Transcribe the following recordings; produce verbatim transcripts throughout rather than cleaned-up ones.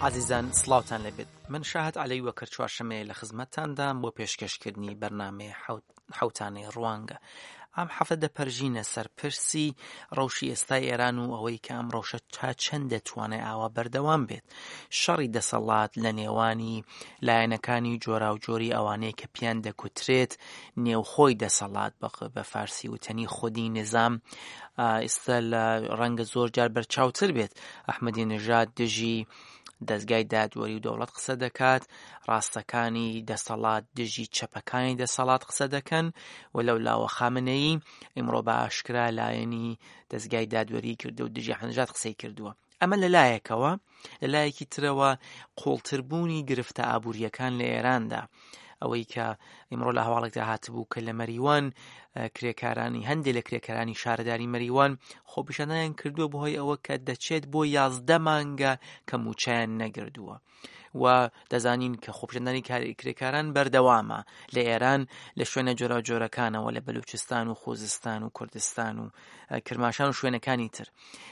عزیزان سڵاوتان لەبێت. من شاهد عەلی وەکر چوارشەمەیە لە خزمەتتاندام بۆ پێشکەشکردنی بەرنامەی حەوتانەی ڕوانگە. ئەم حەفە دەپەرژینە سەر پرسی ڕەوشی ئێستای ئێران و ئەوەی کە ئەم ڕەوشە تا چەند دەتوانێت ئاوا بەردەوام بێت. شەڕی دەسەڵات لە نێوانی لایەنەکانی جۆرا و جۆری ئەوانەیە کە پیان دەکوترێت نێوخۆی دەسەڵات بە فارسی وتەنی خودی نظام ئێستا لە ڕەنگە زۆر جار بەرچاوتر بێت. ئەحمەدی نژاد دژی دەستگای دادوەری و دەوڵەت قسە دەکات، ڕاستەکانی دەسەڵات دژی چەپەکانی دەسەڵات قسە دەکەن و لەو لاوە خامنەیی ئیمڕۆ بە ئاشکرا لایەنی دەستگای دادوەری کردو و دژی حەنژاد قسەی کردووە. ئەمە لە لایەکەوە، لە لایەکی ترەوە قوڵتربوونی گرفتە ئابوووریەکان لە ئێراندا، ئەوەی کە ئیمڕۆ لە هەواڵێکدا هاتبوو کە لە مەریوان کرێکارانی هەندێک لە کرێکارانی شارەداری مەریوان خۆپیشاندانیان کردووە بەهۆی ئەوە کە دەچێت بۆ یازدە مانگە کە موچیان نەگردووە و دەزانین کە خۆپیشاندانی کرێکاران بەردەوامە لە ئێران لە شوێنە جۆرا جۆرەکانەوە لە بەلوچستان و خۆزستان و کوردستان و کرماشان و شوێنەکانی تر.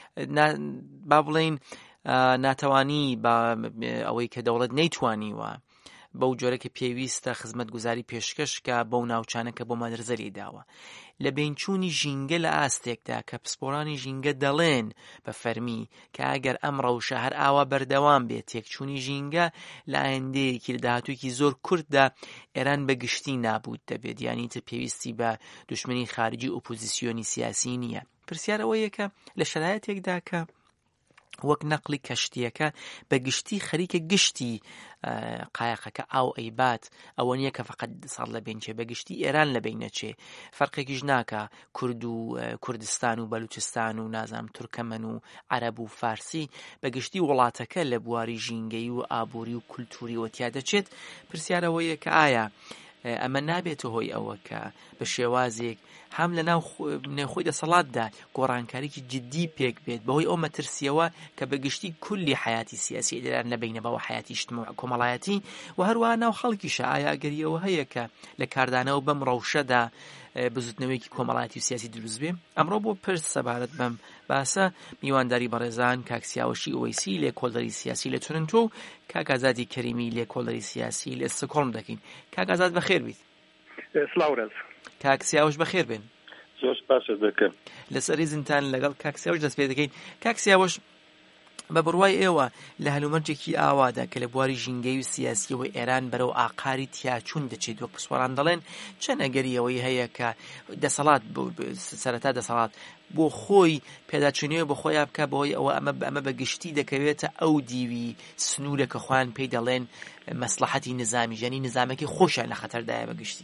با بڵێن ناتەوانی بە ئەوەی کە دەوڵەت نەیتوانیوە بەو جۆرە کە پێویستە خزمەتگوزاری پێشکەشکە بەو ناوچانەکە بۆ مادرزەری داوە. لە بینچوونی ژینگە لە ئاستێکدا کە پسپۆرانی ژینگە دەڵێن بە فەرمی کە ئەگەر ئەم ڕەوشە هەر ئاوا بەردەوام بێت تێکچوونی ژینگە لە ئایندەیەکی لە داهاتوویەکی زۆر کورتدا ئێران بەگشتی نابوود دەبێت، یعنی تر پێویستی بە دوشمنی خارجی ئۆپۆزیسیۆنی سیاسی نییە. پرسیار ئەوەیە کە لە شەرایەتێکدا کە وەک نەقلی کەشتیەکە بە گشتی خەریکە گشتی قایقەکە ئاو ئەیبات، ئەوە نییە کە فقط ساڵ لە بینچێ بە گشتی ئێران لە بینەچێ، فەرقێکیش ناکە کورد و کوردستان و بەلوچستان و نازام تورکەمەن و عەرەب و فارسی بە گشتی وڵاتەکە لە بواری ژینگەی و ئابووری و کولتوری وەتیا دەچێت. پرسیارەوەیە کە ئایا ئەمە نابێتە هۆی ئەوە کە بە شێوازێک هەم لە ناو نێوخۆی دەسەڵاتدا گۆڕانکاریی جدی پێک بێت بەهۆی ئەو مەترسیەوە کە بەگشتی کولی حیاتی سیاسی لێران نەبینە بەوە حیاتی اجتماعی کۆمەڵایەتی و هەروەها ناو خەڵکیشە. ئایا ئەگەریەوە هەیە کە لە کاردانەوە بەم ڕەوشەدا بزوتنەوەیکی کۆمەڵایەتی و سیاسی دروست بێ؟ ئەمڕۆ بۆ پرس سەبارەت بەم باسە میوانداری بەڕێزان کاک سیاوەشی ئۆوەیسی لێکۆڵەری سیاسی لە تورنتۆ و کاک ئازادی کەریمی لێکۆڵەری سیاسی لە ستۆکهۆڵم دەکەین. کاک ئازاد بەخێر بیت. سلااوڕێز. کاک سیاوەش بەخێر بێن. زۆر سپاس دەکەم. لەسەری زنتان لەگەڵ کاک سیاوەش دەست پێ دەکەین. کاک سیاوەش بە بڕوای ئێوە لە هەلومەرجێکی ئاوادا کە لە بواری ژینگەی و سیاسیەوەی ئێران بەرەو ئاقاری تیاچوون دەچێت وەک پسپۆران دەڵێن، چەند ئەگەریەوەی هەیە کە دەسەڵات سەرەتا دەسەڵات بۆ خۆی پێداچوونەوە بە خۆیان بکە بەهۆی ئەوە ئەمە ئەمە بەگشتی دەکەوێتە ئەو دیوی سنوورە کە خۆیان پێی دەڵێن مەسلحەتی نظامی، ژەنی نظامەکەی خۆشیان لە خەتەردایە بەگشتی.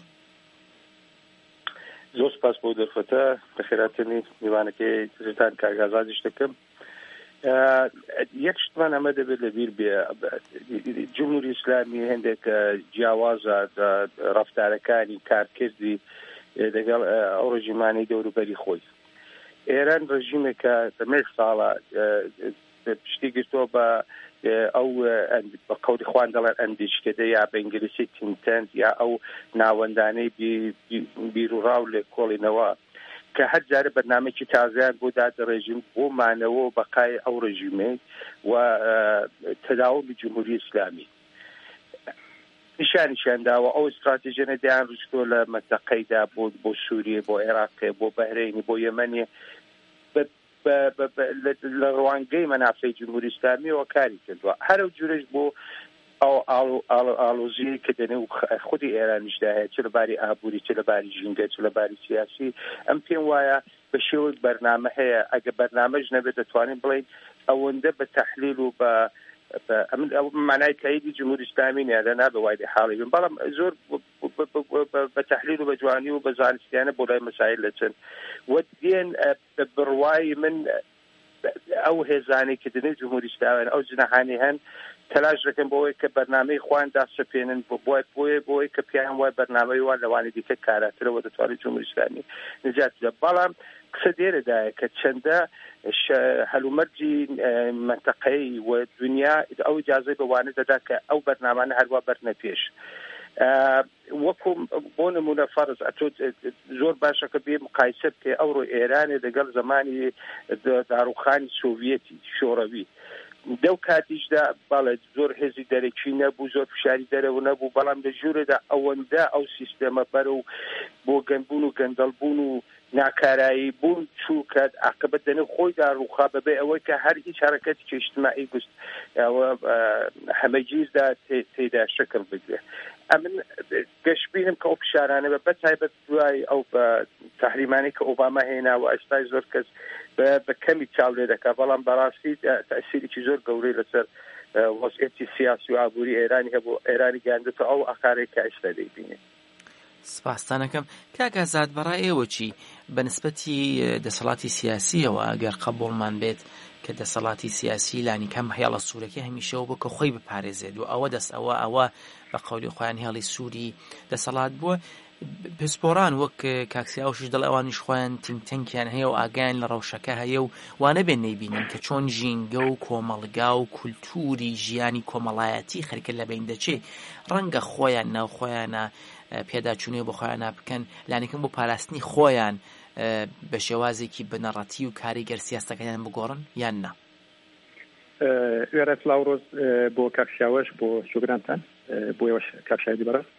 زۆر سپاس بۆ دەرفەتە بەخێراتنی میوانەکەی ترتان کاک ئازادیش دەکەم. یەک شتمان ئەمە دەبێت لەبیر بێ، جمهوری ئیسلامی هەندێک جیاوازە ڕەفتارەکانی کارکردی لەگەڵ ئەو ڕژیمانەی دەوروبەری خۆی. ئێران ڕژیمێکە دەمێک ساڵە پشتی گرتووە بە ئەو بە قەولی خوان دەڵێن ئەندیشکەدە یا بە ئینگلیسی تینتەنت یا ئەو ناوەندانەی بیرروڕاو لێ کۆڵینەوە کە هەر جارە بەرنامێکی تازیان بۆ دادە ڕێژیم بۆ مانەوە و بەقای ئەو ڕژیمەی و تەداومی جمهوری ئیسلامی نیشانیشیان داوە. ئەو استراتیژیە دەیان ڕشتۆ لە مەنتەقەیدا بۆ بۆ سووریە، بۆ عێراقێ، بۆ بەهرەینی، بۆ یەمەنێ لە ڕوانگەی مەنافعی جمهوری ئیسلامیەوە کاری کردووە. هەرو جورش بۆ ئەو ئاڵۆزیی کە دەنێ و خودی ئێرانیشدا هەیە، چ لەباری ئابووری، چ لەباری ژینگە، چ لەباری سیاسی. ئەم پێم وایە بە شێوەیەک بەرنامە هەیە. ئەگە بەرنامەش نەبێت دەتوانین بڵێین ئەوەندە بە تەحلیل و بە معنای تاییدی جمهوری ئیسلامی نیە نا بە وای حاڵی بن، بەڵام زۆر بە تەحلیل و بە جوانی و بە زانستیانە بۆ لای مەسایل دەچن و دێن بڕوای من ئەو هێزانەی کە دەنێ جمهوری ئیسلامی ئەو جناحانی هەن تەلاش دەکەن بۆ ئەوەی کە بەرنامەی خۆیان داسەپێنن بۆ بۆی بۆی بۆی کە پیان وای بەرنامەی وان لەوانی دیکە کاراترەوە دەتوانێت جمهوری ئیسلامی نجات بدات. بەڵام قسە دێرەدایە کە چەندە هەلومەرجی منتەقەی و دنیا ئەو ئیجازەی بەوانە دەدا کە ئەو بەرنامانە هەروە بەرنە پێش. وەکو بۆ نمونە فەرز زۆر باشە کە بێ مقایسە بکەی ئەوڕۆ ئێرانێ لەگەڵ زمانی داڕوخانی سۆڤیەتی شۆڕەوی دەو کاتیشدا باڵێ زۆر هێزی دەرەکی نەبوو، زۆر فشاری دەرەوە نەبوو، بەڵام لە ژوورەدا ئەوەندە ئەو سیستەمە بەرەو بۆ گەنبوون و گەندەڵبوون و ناکارایی بوون چوو کە عاقبەت دەنێ خۆیدا ڕووخا بەبێ ئەوەی کە هەر هیچ حرەکەتێکی اجتماعی گوست ئەوە هەمەگیردا تێدا شکل بگرێت. ئەمن گەشتبینم کە ئەو فشارانە بە بەتایبەت دوای ئەو بە تحریمانی کە ئۆباما هێناوە ئێستا زۆر کەس بە کەمی چاو لێ دەکات، بەڵام بەڕاستی تەئسیرێکی زۆر گەورەی لەسەر وەزعیەتی سیاسی و ئابووری ئێرانی هەبوو، ئێرانی گەیاندێتەوە ئەو ئاکارێک کە ئێستا دەیبینێت. سپاسانەکەم. کاک ئازاد بەڕای ئێوە چی بەنسبەتی دەسەڵاتی سیاسیەوە ئەگەر قبوڵمان بێت کە دەسەڵاتی سیاسی لانی کەم هێڵە سوورەکە هەمیشەوە بۆ کە خۆی بپارێزێت و ئەوە دەست ئەوە ئەوە بە قەولی خۆیان هێڵی سووری دەسەڵات بووە، پسپۆران وەک کاکسیاوشش دڵ ئەوانیش خۆیان تینگتەنکیان هەیە و ئاگیان لە ڕەوشەکە هەیە و وانە بێن نەیبینن کە چۆن ژینگە و کۆمەڵگا و کولتوری ژیانی کۆمەڵایەتی خەریکە لە بین دەچێت، ڕەنگە خۆیان ناو خۆیانە پێداچوونێ بۆ خۆیان بکەن لانیکەم بۆ پاراستنی خۆیان بە شێوازێکی بنەڕەتی و کاریگەر سیاستەکەیان بگۆڕن یان نا. وێرە لاوڕۆز بۆ کاکسیاوەش بۆ شوگرانتان بۆ ئێوەش کاکشایدی بەڕاست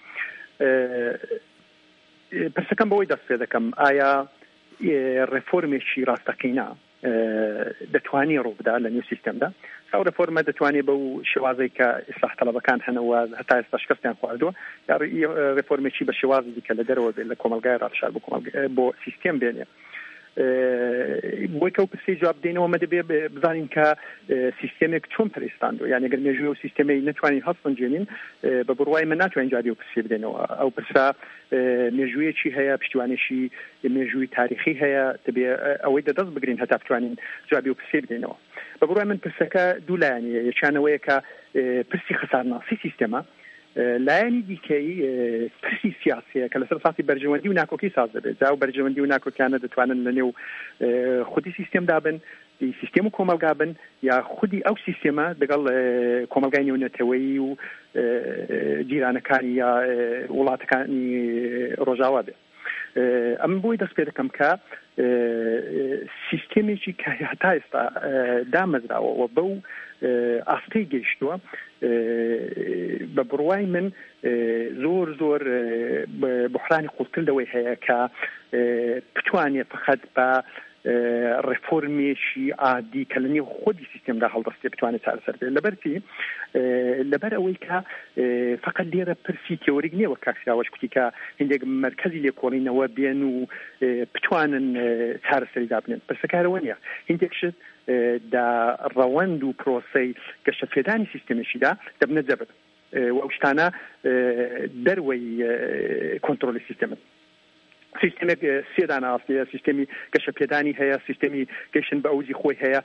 پرسەکەم بەوەی دەست پێ دەکەم ئایا ڕێفۆرمێکی ڕاستەقینە دەتوانی ڕووبدا لە نێو سیستەمدا؟ ئەو ڕێفۆرمە دەتوانێت بەو شێوازەی کە ئیسلاح تەڵەبەکان هەنەوە هەتا ئێستا شکستیان خواردووە، یا ڕێفۆرمێکی بە شێوازی دیکە لە دەرەوە بێت لە کۆمەلگای ڕادشار بۆ سیستەم بێنێ؟ بۆی کە و پرسی جواب دێنەوە مە دەبێ بزانین کە سیستەمێک چۆن پەرێستاندوە، یعنی ئەگەر مێژووی و سیستەمەی نەتوانین هەڵسەنجێنین بە بڕوای من ناتوانین جوابی و پرسی بدێنەوە. ئەو پرسا مێژوویەکی هەیە، پشتیوانێکی مێژووی تاریخی هەیە، دەبێ ئەوەی دەدەست بگرین هەتا بتوانین جوابی و پرسی بدێنەوە. بە بڕوای من پرسەکە دوو لایەنیە، یەکیانەوەیە کە پرسی خەسارناسی سیستەمە، لایەنی دیکەی پرسی سیاسیە کە لەسەر ساسی بەرژەوەندی و ناکۆکی ساز دەبێت. جا و بەرژەوەندی و ناکۆکیانە دەتوانن لە نێو خودی سیستەمدا بن، سیستەم و کۆمەلگا بن، یا خودی ئەو سیستەمە دەگەڵ کۆمەلگای نێونەتەوەیی و جیرانەکانی یا وڵاتەکانی ڕۆژاوا بێت. ئەم بۆی دەست پێ دەکەم کە سیستەمێکی کە هەتا ئێستا دامەزراوەوە بەو ئاستەی گەیشتووە، بە بڕوای من زۆر زۆر بحرانی قوڵکردەوەی هەیە کە بتوانێت فقط بە ڕێفۆرمێکی عادی کە لە نێو خۆی سیستەمدا هەڵدەستێ بتوانێت چارەسەر بێت. لەبەرچی لەبەر ئەوەی کە فقط لێرە پرسی تێۆریک نییە، وەک کاکسیاوەش کوتی کە هێندێک مەرکەزی لێکۆڵینەوە بێن و بتوانن چارەسەریدا بنێن. پرسەکارەوە نییە، هێندێکشت دا ڕەوەند و پرۆسەی گەشەپێدانی سیستەمێکیدا دەبنە جەبر و ئەو شتانە دەروەی کۆنتڕۆلی سیستەمن. سیستەمێک سێدان ئاستەیە، سیستەمی گەشەپێدانی هەیە، سیستەمی گەشتن بە ئەوزی خۆی هەیە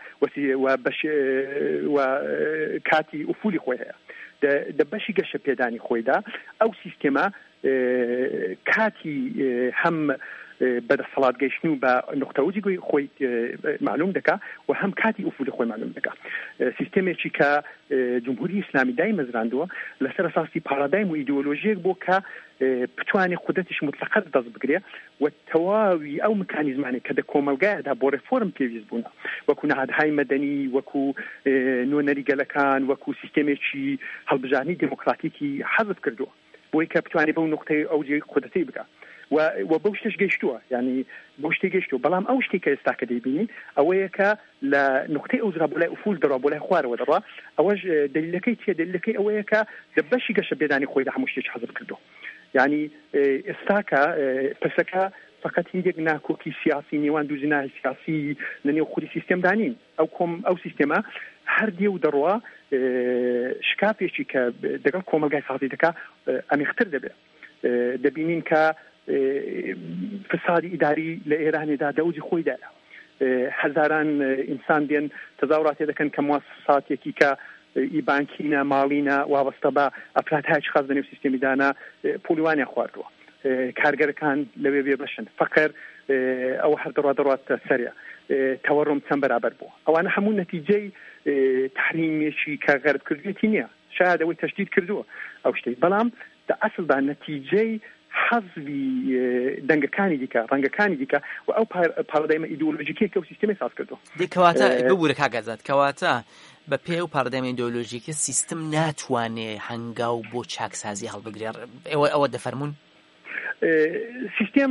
و کاتی ئوفولی خۆی هەیە. دە بەشی گەشەپێدانی خۆیدا ئەو سیستەمە کاتی هەم بەدەسەڵات گەیشتن و بە نقطەوجی خۆی معلوم دەکا و هەم کاتی ئوفولی خۆی معلوم دەکا. سیستەمێکی کە جمهوری ئیسلامی دای مەزراندووە لەسەر ئەساسی پارادایم و ئیدئۆلۆژیەک بۆ کە بتوانێت قودرەتیش مطلقەت دەست بگرێ و تەواوی ئەو مکانیزمانێک کە دە کۆمەلگایەدا بۆ ڕێفۆرم پێویست بوون، وەکو نەهادهای مەدەنی، وەکو نۆنەریگەلەکان، وەکو سیستەمێکی هەڵبژارنی دموکراتیکی حەزف کردووە بۆی کە بتوانێت بەو نقطەی ئەوجی قودرەتی بکات و بەو شتش گەیشتووە، یعنی بەو شتێ گەیشتووە. بەڵام ئەو شتێک کە ئێستا کە دەیبینین ئەوەیە کە لە نقطەی ئەوزرا بۆ لای ئوفول دەڕوا، بۆ لای خوارەوە دەڕوا. ئەوەش دلیلەکەی چیە؟ دلیلەکەی ئەوەیە کە لە بەشی گەشەپێدانی خۆی لە هەموو شتێک حەزف کردووە. یعنی ئێستا کە پرسەکە فقط هندێک ناکۆکی سیاسی نێوان دوو جناحی سیاسی لە نێو خودی سیستەمدا نین. ئەو کۆم ئەو سیستەمە هەر دێ و دەڕوا شکافێکی کە دەگەڵ کۆمەلگای سازی دەکا ئەمیختر دەبێت. دەبینین کە فسادی ئیداری لە ئێرانێدا دەوجی خۆیدایە، هەزاران ئینسان دێن تەزاوڕاتی دەکەن کە مواسساتێکی کە ئیبانکینە ماڵینە وابەستە بە ئەفراد خاص لە نێو سیستەمیدانە پۆلیوانیان خواردووە، کارگەرەکان لەوێ بێ بەشن، فەقەر ئەوە هەر دەڕوا دەڕاتە سەریە، تەوەڕۆم چەند بەرابەر بووە. ئەوانە هەموو نەتیجەی تحریمێکی کە غەربکردوێتی نییە، شاید ئەوەی تەشدید کردووە ئەو شتەی، بەڵام لە ئەسڵدا نەتیجەی حەزبی دەنگەکانی دیکە، ڕەنگەکانی دیکە و ئەو پارادایمە ئیدئۆلۆژیکەی کە ئەو سیستەمی ساز کردووە. کەواتە ببوورە کاگازات، کەواتە بە پێ و پارادایمی ئیدۆلۆژیکە سیستم ناتوانێ هەنگاو بۆ چاکسازی هەڵبگرێ ئێوە ئەوە دەفەرمونون سیستم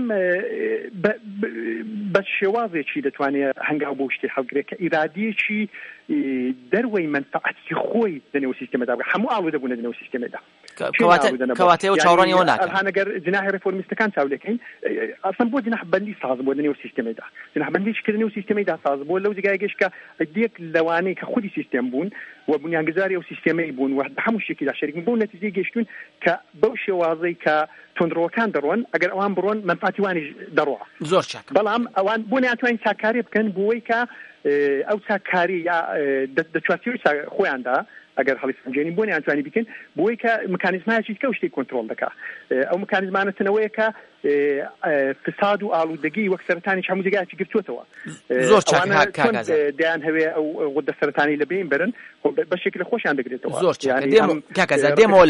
بە شێوازێکی دەتوانێت هەنگاو بۆ شتێ هەڵگرێت کە ئیرادیەکی دەروەی منفعەتی خۆی لەنێو سیستەمەدا بکە هەموو ئاڵودەبوون لەنێو سیستەمەدا کەواتەوە چاوەڕانی ناکەن هەنەگەر جناحی ڕێفۆرمیستەکان چاولەکەین ئەسڵەن بۆ جناح بەندی ساز بۆ لەنێو سیستەمەدا جناح بەندیش کردنەوە سیستەمەدا ساز بۆ لەو جگای گەشت کە دێک لەوانەی کە خودی سیستەم بوون و بنیانگەزاری ئەو سیستەمەی بوون و هەموو شتێکیدا شەریک بوون بۆ نەتیجەی گەشتون کە بەو شێوازەی کە تۆندڕەوەکان دەڕۆن ئەگەر ئەوان بڕۆن منفعەتیوانیش دەڕۆە زۆر چاک بەڵام ئەوان بۆ ناتوانین چاکاری بکەن بۆی کە ئەو چاکاری یا دەچواتیەوەی خۆیاندا ئەگەر هەڵی سنجێنی بۆ ناتوانانی بکەن بۆی کە مکانیزمایەکی کە شتێک کۆنتڕۆل دەکات ئەو مکانیزمانەتنەوەیە کە فساد و ئالوودەگی وەک سەرەتانی هەموو جگایکی گرتووەتەوە زۆر چاک دەیان هەوێ ئەو غدە سەرەتانی لە بین برن بەشێک لە خۆشیان دەگرێتەوە زۆر کاکەزا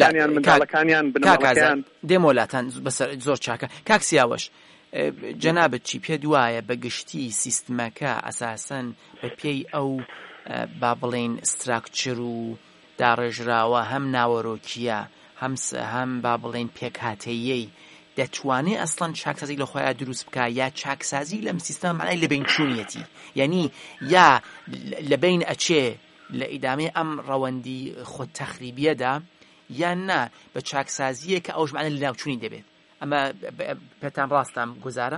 دێمۆلاتان زۆر چاکە کاک سیاوەش جەنابەت چی پێ دوایە بە گشتی سیستمەکە ئەساسەن بە پێی ئەو با بڵێن ستراکچر و داڕێژراوە هەم ناوەڕۆکیە هەم هەم با بڵێن پێکهاتەیەی دەتوانێت ئەسڵەن چاکسازی لە خۆیان دروست بکە یا چاکسازی لەم سیستەم معنای لەبین چوونیەتی یعنی یا لەبین ئەچێ لە ئیدامەی ئەم ڕەوەندی خۆ تەخریبیەدا یان نا بە چاکسازیە کە ئەوش معنای لە ناوچوونی دەبێت ئەمە پێتان ڕاستام گوزارە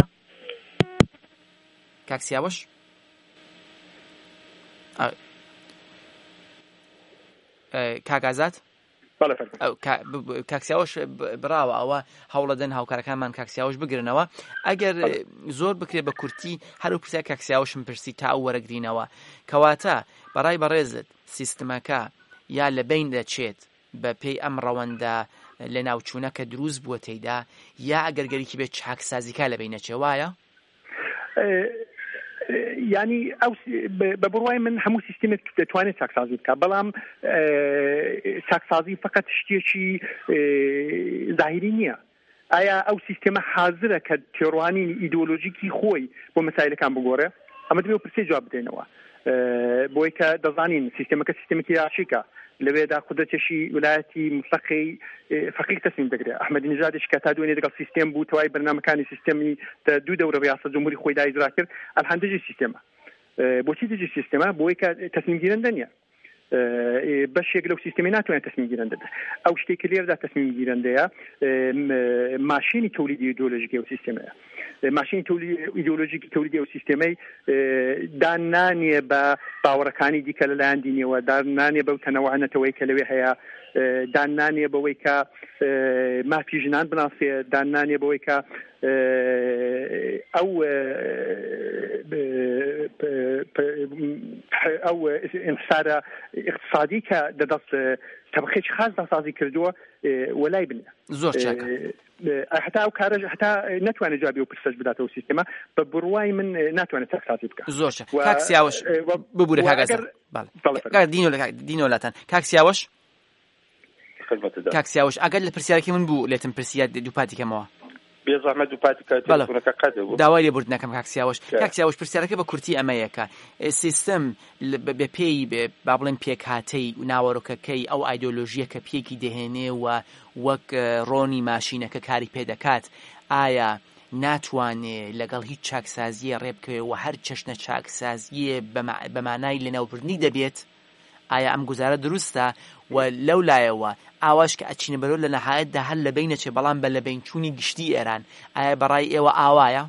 کاک سیاوەش کاکازات کاکسیاوەش براوە ئەوە هەوڵەدەن هاوکارەکانمان کاکسیاوەش بگرنەوە ئەگەر زۆر بکرێت بە کورتی هەرو پرسیار کاکسیاوەشم پرسی تا ئەو وەرەگرینەوە کەواتە بەڕای بەڕێزت سیستمەکە یا لە بین دەچێت بە پێی ئەم ڕەوەندە لە ناوچوونەکە دروست بووە تێیدا یا ئەگەر گەریکی بێت چاکسازیکە لە بینەچێ وایە ینی ئەو بە بڕوای من هەموو سیستمێک دەتوانێت چاکسازی بکە بەڵام چاکسازی فقط شتێکی زاهیری نییە ئایا ئەو سیستەمە حازرە کە تێڕوانی ئیدۆلۆژیکی خۆی بۆ مەسایلەکان بگۆڕێ ئەمە دەبێت پرسێ جواب بدەینەوە بۆی کە دەزانین سیستەمەکە سیستەمێکی یاشیکە لەوێدا قودرەتێکی ویلایەتی مستەقی فەقیق تەسمیم دەگرێت ئەحمەدی نژادێک کە تا دوێنێ لەگەڵ سیستەم بوو تەواوی بەرنامەکانی سیستەمی دوو دەورە ڕیاسەت جمهوری خۆی دایزرا کرد ئەلحەن دژی سیستەمە بۆچی دژی سیستەمە بۆی کە تەسمیم گیرەندە نییە بەشێک لەو سیستەمی ناتوانێت تەسمیم گیرەندە بێت ئەو شتێکی لێرەدا تەسمیم گیرەندەیە ماشینی تەولیدی ئیدۆلۆژیکی ئەو سیستەمەیە ماشین ئیدۆلۆژیکی تەولیدی ئەو سیستەمەی دان نانیە بە باوەڕەکانی دیکە لەلایەن دینیەوە دان نانیە بەو تەنەوەعەتەوەی کە لەوێ هەیە دان نانیە بەوەی کە مافی ژنان بناسێ دان نانیە بەوەی کە ئەو ئەو ئینحسارە اقتصادی کە دەدەست تەبقێکی خاص دەسازی کردووە وەلای بنێ زۆر چاکە حتا ئەو کارەش هەتا ناتوانێت جوابی و پرسەش بداتەوە سیستەمە بە بڕوای من ناتوانێت چاکسازی بکە زۆر کاک سیاوەش ببوورە کاگەزار دینۆلاتان کاک سیاوەش کاک سیاوەش ئەگەر لە پرسیارێکی من بوو لێتم پرسیار دووپاتیکەمەوە بێزەحمەت دووپاتی کاتێکونەکە قەدەبوو داوای لێبوردنەکەم کاک سیاوەش کاک سیاوەش پرسیارەکە بە کورتی ئەمەیەکە سیستم بە پێی با بڵێن پێکهاتەی و ناوەڕۆکەکەی ئەو ئایدۆلۆژیە کە پێکی دەهێنێ و وەک ڕۆنی ماشینەکە کاری پێدەکات ئایا ناتوانێت لەگەڵ هیچ چاکسازیە ڕێبکەوێ و هەر چەشنە چاکسازیە بە مانای لەناوبردنی دەبێت ئایا ئەم گوزارە دروستە و لەو لایەوە ئاواش کە ئەچینە بەرەو لە نەهایەتدا هەر لە بینەچێ بەڵام بە لە بینچوونی گشتی ئێران ئایا بەڕای ئێوە ئاوایە؟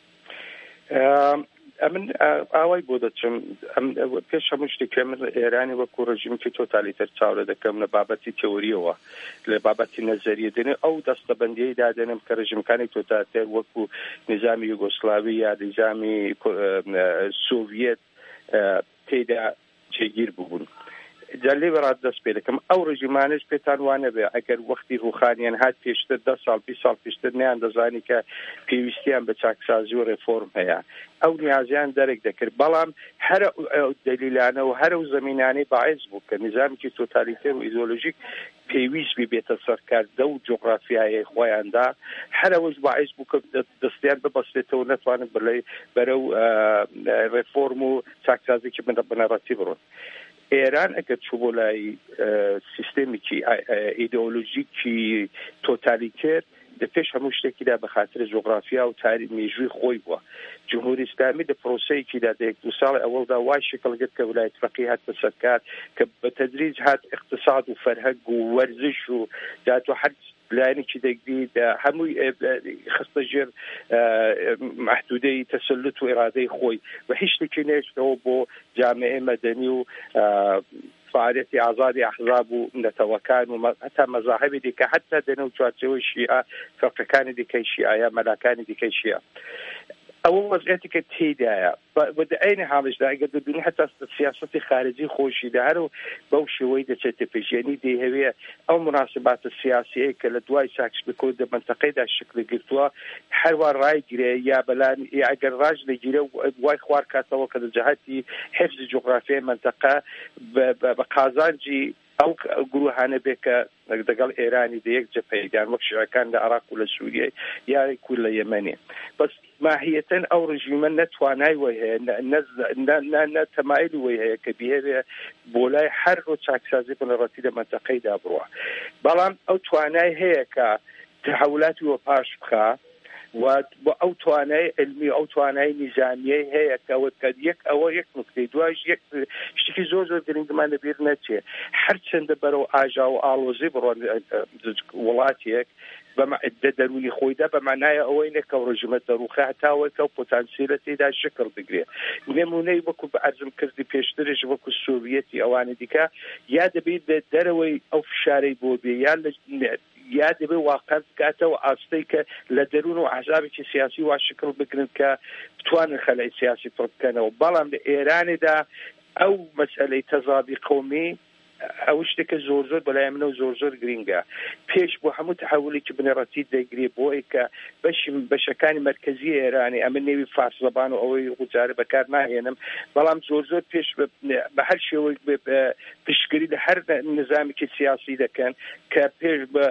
من ئاوای بۆ دەچم پێش هەموو شتێک من ئێرانی وەکو ڕژیمێکی تۆتالیتەر چاوەڕێ دەکەم لە بابەتی تێوریەوە لە بابەتی نەزەریە دێنێ ئەو دەستەبەندیەی دادێنم کە ڕژیمەکانی تۆتالیتەر وەکو نظامی یوگۆسلاوی یا نظامی سۆڤیەت تێیدا جێگیر بوون جا لێ بەڕات دەست پێ دەکەم ئەو ڕژیمانش پێتان وانە بێ ئەگەر وەختی ڕوخانیان هات پێشتر دە ساڵ بیست ساڵ پێشتر نیان دەزانی کە پێویستیان بە چاکسازی و ڕێفۆرم هەیە ئەو نیازیان دەرێک دەکرد بەڵام هەر دەلیلانە و هەر ئەو زەمینانەی باعث بوو کە نظامێکی تۆتالیتەر و ئیدۆلۆژیک پێویست بێتە سەرکاردە و جوغرافیایەی خۆیاندا هەر ئەوەش باعث بوو کە دەستیان ببەستێتەوە نەتوانن بەرەو ڕێفۆرم و چاکسازیی بنەڕەتی بڕۆن ئێران ئەگەر چوو بۆ لای سیستێمێکی ئیدئۆلۆژیکی تۆتالیتێر لە پێش هەموو شتێکیدا بە خاطر جوغرافیا و تاری مێژووی خۆی بووە. جمهوری ئیسلامی لە پرۆسەیەکیدا دە یەک دو ساڵی ئەوەڵدا وای شکڵگرت کە ویلایەت فەقیه هاتە سەر کار کە بە تەدریج هات اقتصاد و فەرهەنگ و وەرزش و داتوە حەد لایەنێکی دەگری هەمووی خستە ژێر محدودەی تەسەلوت و ئێرادەی خۆی و هیچ شتێکی نێشتەوە بۆ جامعەی مەدەنی و فعالیتی ئازادی ئەحزاب و نەتەوەکان و هەتا مەزاهبی دیکە حتا دەنەو چوارچێوەی شیعە فەرقەکانی دیکەی شیعە یا مەلاکانی دیکەی شیعە. ئەوە وەزعەتی کە تێدایە بە عینی حاڵشدا ئەگەر دەبینی هەتا سیاسەتی خارجی خۆشیدا هەرو بەو شێوەی دەچێتە پێشێنی دەیهەوێ ئەو مناسباتە سیاسیەی کە لە دوای ساکشبکەوت لە منتەقەیدا شکل گرتووە هەروە ڕایگرێ یا بەلان ئەگەر ڕاج لەگیرە وای خوار کاتەوە کە دەجەهەتی حفظی جوغرافیای منتەقە بە قازانجی ئەو گروهانە بێ کە دەگەڵ ئێرانی دەیەک جەپەیەدان وەک شیعەکان لە عێراق و لە سووریە یا کور لە یەمەنێ بەس ماهیەتەن ئەو ڕژیمە نەتوانای وی هەیە نەتەمایلی وی هەیە کە بهێوێ بۆ لای هەر ڕۆ چاکسازی بنەڕەتی لە منتەقەیدا بڕوە بەڵام ئەو توانای هەیە کە تحولاتی وە پاش بخە و ئەو توانای علمی ئەو توانای نیزامیەی هەیە کەوت کە یەک ئەوە یەک نکتەی دوای یەک شتێکی زۆر زۆر گرنگمان لەبیر نەچێ هەرچەندە بەرەو ئاژا و ئاڵۆزی بڕۆن وڵاتێک دەروی خۆیدا بە معنایە ئەوەی نەکە و ڕژمە دەروخە هەتاوەی کە و پۆتانسیلە تێدا شکل بگرێت نمونەی وەکو بە ئەرزم کردی پێشترش وەکو سۆڤیەتی ئەوانە دیکە یا دەبێت دەرەوەی ئەو فشارەی بۆ بێ یا یا دەبێ واقع بکاتەوە ئاستەی کە لە دەروون و ئەحزابێکی سیاسی وا شکل بگرن کە بتوانن خەلای سیاسی پڕ بکەنەوە بەڵام لە ئێرانێدا ئەو مەسئلەی تەزادی قەومی ئەو شتێکە زۆر زۆر بەلای منە و زۆر زۆر گرینگە پێش بۆ هەموو تحولێکی بنەڕەتی دەگرێ بۆی کە بەشی بەشەکانی مرکزی ئێرانی ئەمە نێوی فارس زەبان و ئەوەی غوجارە بەکار ناهێنم بەڵام زۆر زۆر پێش بە هەر شێوەی پشتگیری لە هەر نظامێکی سیاسی دەکەن کە پێش بە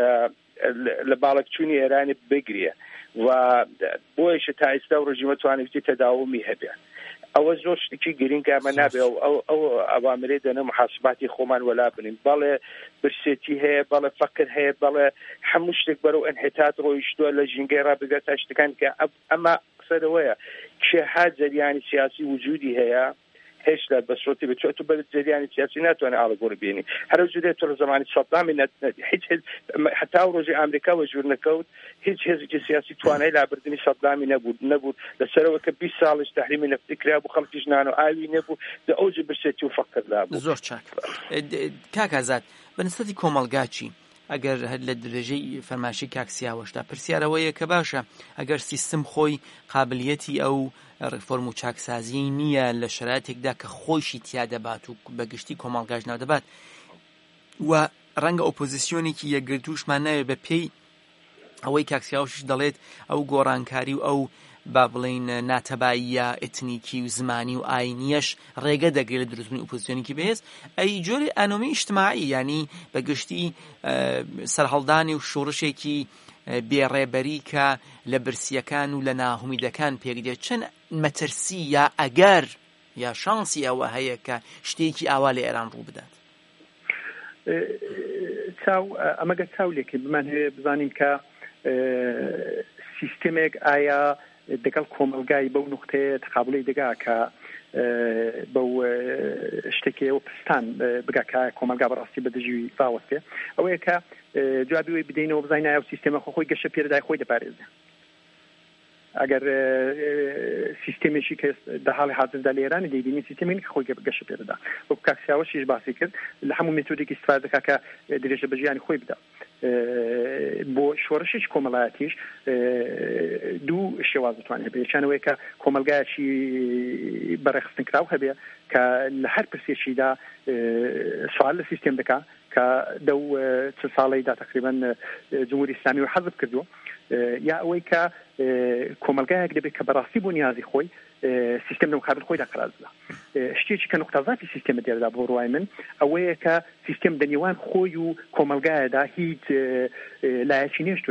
لە باڵکچوونی ئێرانی بگرێ و بۆیشە تا ئێستا و ڕژیمە توانێتی تەداومی هەبێ ئەوە زۆر شتێکی گرنگە ئەمە نابێ ئەو ئەوامرێ دەنە محاسباتی خۆمان وەلا بنین بەڵێ برسێتی هەیە بەڵێ فەقر هەیە بەڵێ هەموو شتێک بەرەو ئەنحیتات ڕۆیشتووە لە ژینگەی ڕابگە تا شتەکان کە ئەمە قسەرەوەیە کێها جەریانی سیاسی وجودی هەیە هێشتا بەسۆتی بچێت و بە جریانی سیاسی ناتوانێت ئاڵگۆڕ بێنی هەر جودێت تۆ لە زمانی سەدامی هیچ حتا ڕۆژی ئەمریکا وە ژوور نەکەوت هیچ هێزێکی سیاسی توانای لابردنی سەدامی نەبوو نەبوو لەسەرەوە کە بیست ساڵش تحریمی نەفتی کرا بوو خەڵکیش نان و ئاوی نەبوو لە ئەوجی برسێتی و فەقر لابوو. زۆر چاک کاک ئازاد بەنسبەتی کۆمەڵگاچی ئەگەر هەر لە درێژەی فەرماشی کاکسیاوەشدا پرسیارەوەیە کە باشە ئەگەر سیستم خۆی قابلیەتی ئەو ڕفۆرم و چاکسازی نییە لە شرایطێکدا کە خۆشی تیا دەبات و بەگشتی کۆمەڵگاژ نادەبات و ڕەنگە ئۆپۆزیسیۆنێکی یەکگرتووشمان ناوێت بە پێی ئەوەی کاکسیاوشش دەڵێت ئەو گۆڕانکاری و ئەو با بڵین ناتەباییە ئێتنیکی و زمانی و ئاینیەش ڕێگە دەگرێت لە دروستبوونی ئۆپۆزیسیۆنێکی بەهێز ئەی جۆری ئانۆمی ئیجتیماعی ینی بەگشتی سەرهەڵدانی و شۆڕشێکی بێڕێبەری کە لە برسیەکان و لە ناهومیدەکان پێکدێت چەند مەترسی یا ئەگەر یا شانسی ئەوە هەیە کە شتێکی ئاوا لە ئێران ڕوو بدات چاو ئەمەگە چاولێکی بمان هەیە بزانین کە سیستمێک ئایا دەگەڵ کۆمەلگای بەو نوختەیە تقابڵی دەگا کە بەو شتێکەوە پستان بگاکە کۆمەلگا بەڕاستی بەدژی باوەستێ ئەوەیە کە جوابی وی بدەینەوە بزانین ئایا سیستەمە خۆی گەشە پێدای خۆی دەپارێزێ ئەگەر سیستێمێکی کە دە حاڵی حاضردا لە ئێرانی دەیبینی سیستێمێکی خۆی گەشە پێدەدا وەکو کاکسیاوەشیش باسی کرد لە هەموو مێتۆدێکی استفادە دەکا کە درێژە بە ژیانی خۆی بدا بۆ شۆڕشش کۆمەڵایەتیش دوو شێواز دەتوانێت هەبێ یەکیانەوەی کە کۆمەلگایەکی بەڕێخستن کراو هەبێ کە لە هەر پرسێکیدا سوال لە سیستێم دەکا کە دەو چ ساڵەیدا تقریبا جمهوری ئیسلامی و حەزب کردووە یا ئەوەی کە کۆمەلگایەک دەبێت کە بەڕاستی بۆ نیازی خۆی سیستم لە مقابل خۆیدا قرازدا شتێکی کە نقطەزاتی سیستەمە دێردا بۆ ڕوای من ئەوەیە کە سیستم دەنێوان خۆی و کۆمەلگایەدا هیچ لایەکی نێشتوێتەوە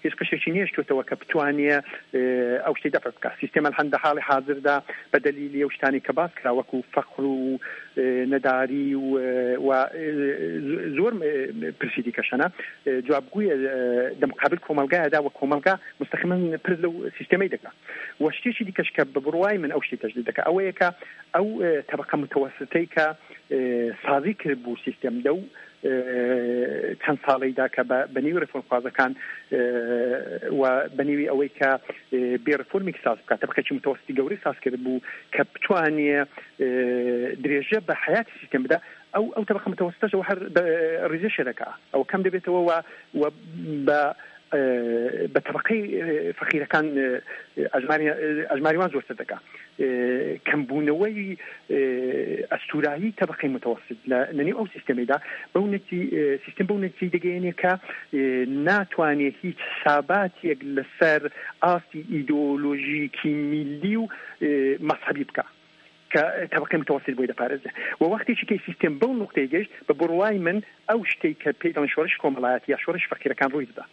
هیچ قشێکی نیشتوتەوە کە بتوانێ ئەو شتەی دەفع بکات. سیستەمە هەندە حاڵی حاضردا بە دەلیلی ئەو شتانی کە باس کرا وەکو فەقر و نەداری و زۆر پرسی دیکەشەنە جوابگویە دەمقابل کۆمەلگایەدا و کۆمەلگا مستەقیما پرس لەو سیستەمەی دەکات. و شتێکی دیکەش کە بە بڕوای من ئەو شتی تەجدید دەکات ئەوەیە کە ئەو تەبەقە متەوەسطەی کە سازی کرد بوو سیستەم دەو چەند ساڵەیدا کە بەنیوی ڕێفۆرمخوازەکان و بەنیوی ئەوەی کە بێڕێفۆرمێکی ساز بکات تەبەقەی متەوەسطی گەورەی ساز کرد بوو کە بتوانێ درێژە بە حیاتی سیستەم بدا ئەو ئەو تەبەقە متەوەسطەش هەر ڕیزەش دەکات ئەو کەم دەبێتەوە و بە بە طبقەی فەقیرەکان ئەژماریوان زۆرتر دەکات. کەمبوونەوەی ئەستورایی طبقەی متوسط لە نێو ئەو سیستەمێدا بەو سیستم بەو نەتیجەی دەگەیەنێ کە ناتوانێت هیچ ساباتێک لەسەر ئاستی ئیدۆلۆژیکی میلی و مەسحەبی بکات کە طبقەی متوسط بۆی دەپارێزێ. و وەختێکی کە سیستم بەو نقطەی گەیشت بە بڕوای من ئەو شتەی کە پێی دەڵێن شۆڕش کۆمەڵایەتی یا شۆڕش فەقیرەکان ڕووی دەدا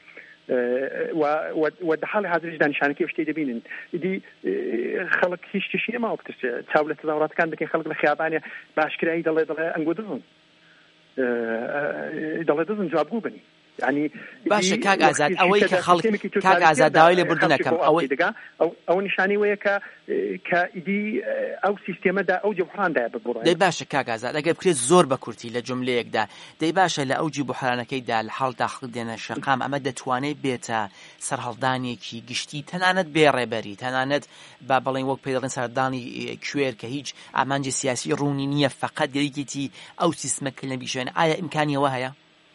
و دەحاڵی حاضرش دانیشانەکەی شتەی دەبینن ئیدی خەڵک هیچ شتێکی نەماوە بترسێ چاو لە تەزاوڕاتەکان دەکەن خەڵک لە خیابانێ باشکرایی دەڵێ دەڵێ ئەنگۆ دزن دەڵێ دزن جوابگو بنی. يعني باشە کاک ئازاد ئەوەی کە خەڵک کاک ئازاد داوای لێ بردنەکەم ئەوەی ئەو نیشانی وەیە کە کە ئیدی ئەو سیستێمەدا ئەو جەوهراندا ببڕێ. دەی باشە کاک ئازاد ئەگەر بکرێت زۆر بە کورتی لە جملەیەکدا دەی باشە لە ئەوجی بوحرانەکەیدا لە حاڵدا خەڵک دێنە شەقام ئەمە دەتوانێت بێتە سەرهەڵدانێکی گشتی تەنانەت بێڕێبەری تەنانەت با بەڵێن وەک پێی دەڵێن سەردانی کوێر کە هیچ ئامانجی سیاسی ڕوونی نییە فەقەت یەکێتی ئەو سیستمەکە لە بیشێن. ئایا ئیمکانیەوە هەیە؟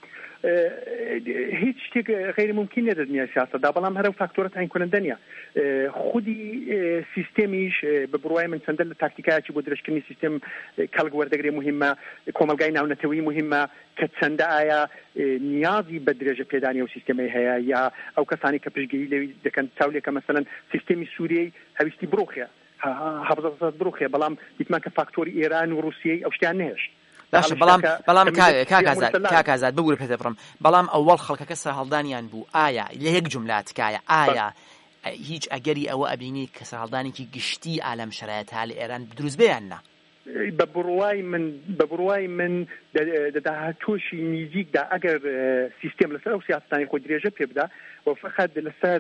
هیچ شتێک غیر ممکن نیە دنیا سیاستدا بەڵام هەرە فاکتۆرە تعیین کننده نیە. خودی سیستمیش بە بڕوای من چەندە لە تاکتیکایکی بۆ درێژکردنی سیستم کەڵک وەردەگرێ مهمە کۆمەلگای ناونەتەوەی مهمە کە چەندە ئایا نیازی بە درێژە پێدانی ئەو سیستەمەی هەیە یا ئەو کەسانی کە پشتگیری لەوی دەکەن چاولێکە مەسەلەن سیستەمی سووریەی هەویستی بڕۆخێ حەفزە بڕۆخێ بەڵام دیتمان کە فاکتۆری ئێران و رووسیەی ئەو شتیان نهێشت. باشە بەڵام بەڵام کاک ئازاد بگوڕ پێ دەبڕم بەڵام ئەوەڵ خەڵکەکە سەرهەڵدانیان بوو ئایا لە یەک جملە تکایە ئایا هیچ ئەگەری ئەوە ئەبینی کە سەرهەڵدانێکی گشتی ئالەم شرایەتە لە ئێران دروست بێیان نا؟ بە بڕوای من بە بڕوای من دەداهاتۆشی نزیکدا ئەگەر سیستم لەسەر ئەو سیاستانی خۆی درێژە پێ بدا و فقط لەسەر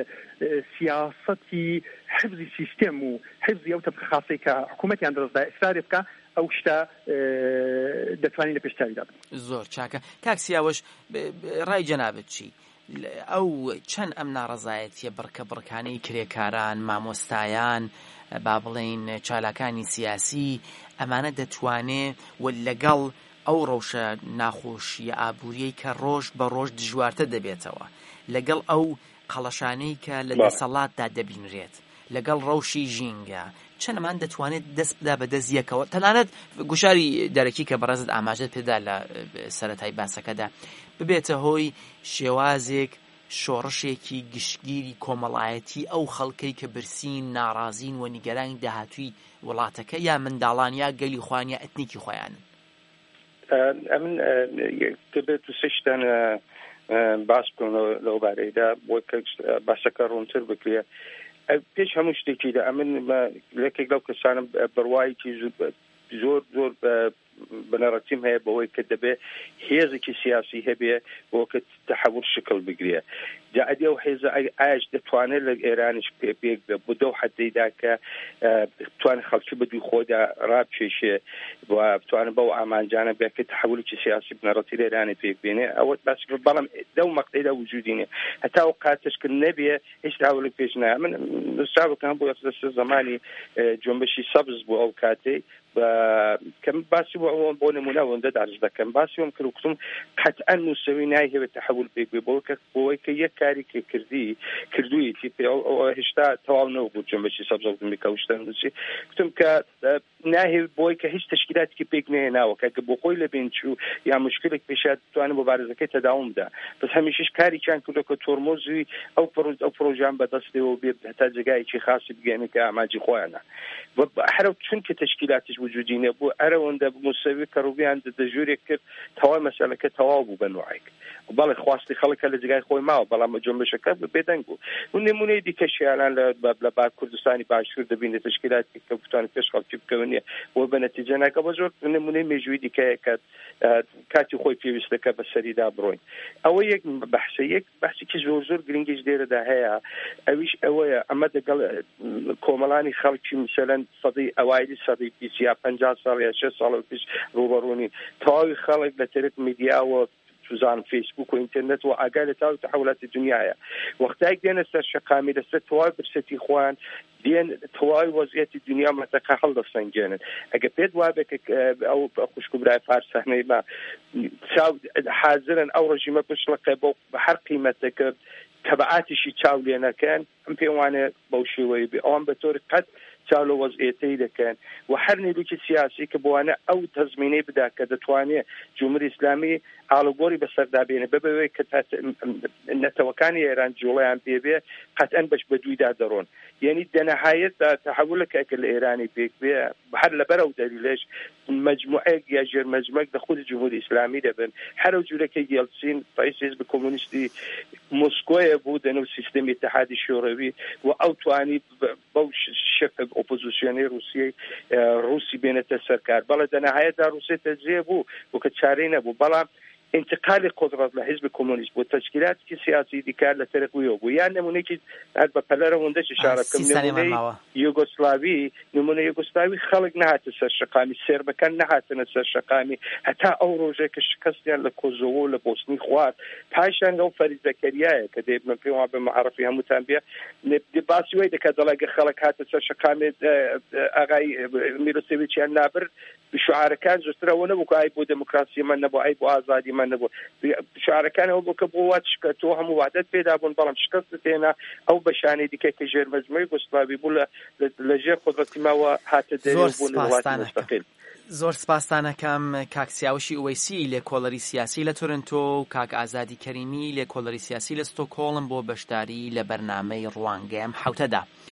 سیاسەتی حفظی سیستم و حفظی ئەو تەبقە خاصەی کە حکوومەتیان دەستدا ئیسرار بکە ئەو شتە دەتوانین لە پێشتاویدا بن. زۆر چاکە کاک سیاوەش ڕای جەنابەت چی؟ ئەو چەند ئەم ناڕەزایەتیە بڕکە بڕکانەی کرێکاران مامۆستایان با بڵێن چالاکانی سیاسی ئەمانە دەتوانێت و لەگەڵ ئەو ڕەوشە ناخۆشیە ئابووریەی کە ڕۆژ بە ڕۆژ دژوارتە دەبێتەوە لەگەڵ ئەو قەڵەشانەی کە لە دەسەڵاتدا دەبینرێت لەگەڵ ڕەوشی ژینگە چەندمان دەتوانێت دەست بدا بە دەستیەکەوە تەنانەت گوشاری دەرەکی کە بەڕێزت ئاماژەت پێدا لە سەرەتای باسەکەدا ببێتە هۆی شێوازێک شۆڕشێکی گشتگیری کۆمەڵایەتی ئەو خەڵکەی کە برسین ناڕازین و نیگەرانی داهاتووی وڵاتەکە یا منداڵان یا گەلی خوان یا ئەتنیکی خۆیان. ئەمن دەبێت سشتان باس بکەن لەو بارەیدا بۆ باسەکە ڕوونتر بکرێ. پێش هەموو شتێکیدا ئەمن لەکێک لەو کەسانم بڕوایکی زۆر زۆر بنەڕەتیم هەیە بەوەی کە دەبێ هێزێکی سیاسی هەبێ بۆ کە تەحەول شکل بگرێ. جا ئەدی ئەو هێزە ئاش دەتوانێت لە ئێرانش پێک بۆ دەو حەدەیدا کە بتوانێت خەڵکی بەدوی خۆدا ڕابکێشێ و بتوانێت بەو ئامانجانە بێ کە تەحەولێکی سیاسی بنەڕەتی لە ئێرانی پێک بێنێ. ئەوە باس کرد بەڵام دەو مەقطەیدا وجودی نیە هەتا ئەو قاتش کە نەبێ هیچ تەحەولێک پێش نایە. من سابقا بۆ یەخدەستە زمانی جۆنبەشی سەبز بوو ئەو کاتەی کەم باسی بۆ بۆ نمونە ئەوەندە دارش دەکەم باسی ئەوم کرد و گوتم قەتعەن نووسەوی نایهەوێت تەحەول پێک بێ بۆی کە یەک کاری کە کردی کردوویەتی پێ هێشتا تەواو نەبوو جۆنبەشی سەبز بوومی کە شتە نووسی گوتم کە ناهێوێت بۆی کە هیچ تشکیلاتێکی پێک نهێناوە کە بۆ خۆی لە بین چوو یا مشکلێک پێشات توانێت بۆ بارزەکەی تەداوم بدا بەس هەمیشەش کاریان کردو کە تۆرمۆزی ئەو ئەو پرۆژیان بەدەستێەوە بێت هەتا جێگایەکی خاصی بگەێنێت کە ئاماجی خۆیانە هەرو چونکە تشکیلاتش وجودی نیە بۆ ئەرەوەندە موسەوی کەڕوبیان دەژورێک کرد تەواو مەسەلەکە تەواو بوو بە نوعێک بەڵێ خواستی خەڵکە لە جگای خۆی ماوە بەڵام جۆمبەشەکە بێدەنگ بوو و نمونەی دیکەشیانان لە بار کوردستانی باشوور دەبینێت تشکیلاتی کە بتوانێت پێش خەڵکی بکەونیە بۆ بە نەتیجە ناکە بە زۆر نمونەی مێژووی دیکەیە کە کاتی خۆی پێویستەکە بەسەریدا بڕۆین ئەوە یەک بەحسە یەک بەحسێکی زۆر زۆر گرنگیش لێرەدا هەیە ئەویش ئەوەیە ئەمە دەگەڵ کۆمەڵانی خەڵکی مثلەن سەدەی ئەوایلی سەدەی بیست یا پەنجا ساڵ یا شەش ساڵ پێش ڕوبەڕوونی تەواوی خەڵک لە تەرێک میدیاوە توزان فیسبوک و ئینترنێت و ئاگای لە تاو تحولاتی دنیاە وەختایك دێنە سەر شەقامی لەسەر تەواوی برسەتی خوان دێن تەواوی وەزعیەتی دنیا مەتەقە هەڵدەسەنگێنن ئەگە پێت وابێت ئەو خوشک و برای فارسانەی ما حازرن ئەو ڕژیمە پشتڵقێ بۆ هەر قیمەتێکە تەبعاتیشی چاو لێنەکەن ئەم پێم وانێ بەو شێوەیە بێ ئەوان بە تۆری قەت چاو لە وەزعیەتەی دەکەن و هەر نێروکی سیاسی کە بوانە ئەو تەزمینەی بدا کە دەتوانێت جمهوری ئیسلامی ئاڵوگۆری بەسەردابێنێ ببەوەی کە نەتەوەکانی ئێران جوڵەیان پێبێ قەتەن بەش بە دوویدا دەڕۆن یعنی دەنەهایەت تحولەکە کە لە ئێرانی پێک بێ هەر لەبەرەو دەلیلش مجموعەیەک یا ژێرمەجمەعەک لە خودی جمهوری ئیسلامی دەبن هەرو جوورەکەی یەلتسین ڕئیس حیزب کۆمونیستی مۆسکۆیە بوو دەنەو سیستەمی اتحادی شوروی و ئەو توانی بەو شەکل ئۆپۆزیسیۆنی رووسیای رووسی بێنێتە سەرکار بەڵێ دەنەهایەتدا رووسیا تەجزیە بوو وکە چارەی نەبوو بەڵام انتقال قدرت لحزب کمونیست بود تشکیلات کی سیاسی دیگر لترقیو بود یعنی نمونه که از بپلر وندش اشاره کم نمونه یوگسلاوی نمونه یوگسلاوی خلق نهات سرشقامی سربکن نهات سرشقامی حتی او روزه که شکستیان لکوزوو لبوسنی خواد پایشان او فرید زکریه که دیب من پیوان به معرفی همو تنبیه نبدی باسی ویده که دلگ خلق هات سرشقامی اغای میروسیویچیان نابر شعارکان زستره و نبو که ای بو دموکراسی من نبو ای بو آزادی من نبو شعارکان او بو که بوات شکتو همو وعدت پیدا بون بلام شکست تینا او بشانی دیگه که جیر مجموعی گستلاوی بو لجیر قدرتی ما و هات دیو بون الوات مستقل. زۆر سپاسدانەکەم کاک سیاوشی ئوەیسی لێ کۆڵەری سیاسی لە تۆرنتۆ و کاک ئازادی کەریمی لێ کۆڵەری سیاسی لە ستۆکۆڵم بۆ بەشداری لە بەرنامەی ڕوانگەم حوتەدا.